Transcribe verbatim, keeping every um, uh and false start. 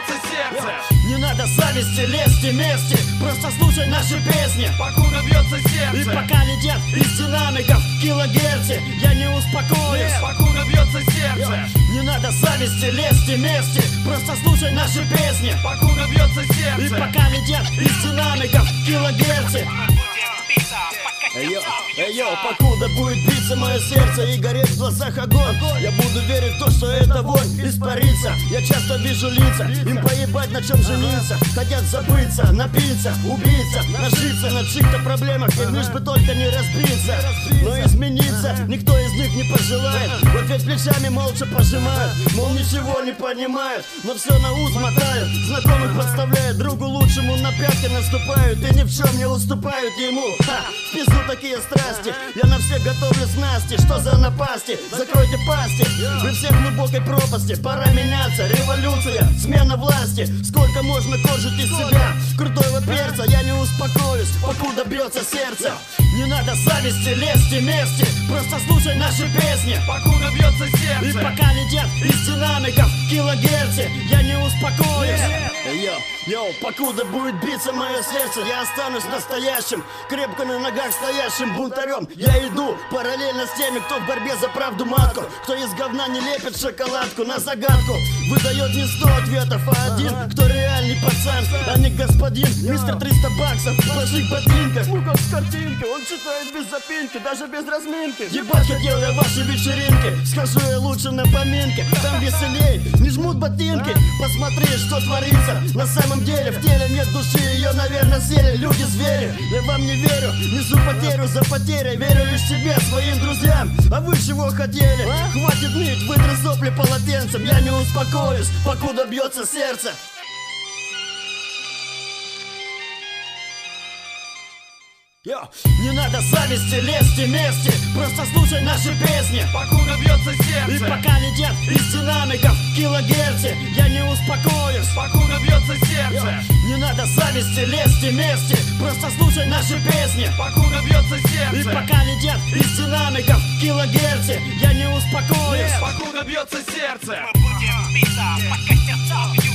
бьется сердце. Не надо зависти, лезть вместе, просто слушай наши песни, покуда бьется сердце. И пока летят из динамиков килогерцы, я не успокоюсь, покуда бьется сердце. Не надо зависти, лезть вместе, просто слушай наши песни, покуда бьется сердце. И пока летят из динамиков килогерцы. Эйо, эйо, покуда будет биться мое сердце и гореть в глазах огонь, я буду верить в то, что эта вонь испарится. Я часто вижу лица, им поебать на чем жениться, хотят забыться, напиться, убиться, нажиться на чьих-то проблемах, им лишь бы только не разбиться. Но измениться никто из них не пожелает, в ответ плечами молча пожимают, мол ничего не понимают, но все на ус мотают, знакомых подставляют, другу лучшему на пятки наступают и ни в чем не уступают ему. Ха, в пизду такие страсти, я на всех готовлю снасти, что за напасти, закройте пасти, вы все в глубокой пропасти, пора меняться, революция, смена власти, сколько можно кожить из себя крутого перца, я не успокоюсь, покуда бьется сердце. Не надо зависти, лезть вместе, просто слушай наши песни, покуда бьется сердце. И пока летят из динамиков килогерцы, я не успокоюсь. Йо, йо, покуда будет биться мое сердце, я останусь настоящим, крепко на ногах стоящим бунтарем. Я иду параллельно с теми, кто в борьбе за правду матку, кто из говна не лепит шоколадку на загадку, выдает не сто ответов, а один, кто реальный пацан, а не господин. Мистер триста баксов в больших ботинках, ну как с картинки, он читает без запинки, даже без разминки. Ебать хотел я ваши вечеринки, скажу я лучше на поминке, там веселей, не жмут ботинки. Посмотри, что творится на самом деле, в теле нет души, ее, наверное, съели люди-звери. Я вам не верю, несу потерю за потерей, верю лишь себе, своим друзьям. А вы чего хотели? Хватит ныть, вытри сопли полотенцем, я не успокоюсь, покуда бьется сердце. Йо, не надо зависти, лезть вместе, просто слушай наши песни, покуда бьется сердце. И пока летят из динамиков килогерцы, я не успокоюсь, покуда бьется сердце. Йо, не надо зависти, лезть вместе, просто слушай наши песни, покуда бьется сердце. И пока летят из динамиков килогерцы, я не успокоюсь, покуда бьется сердце. Мы будем биться, пока сердца бьют.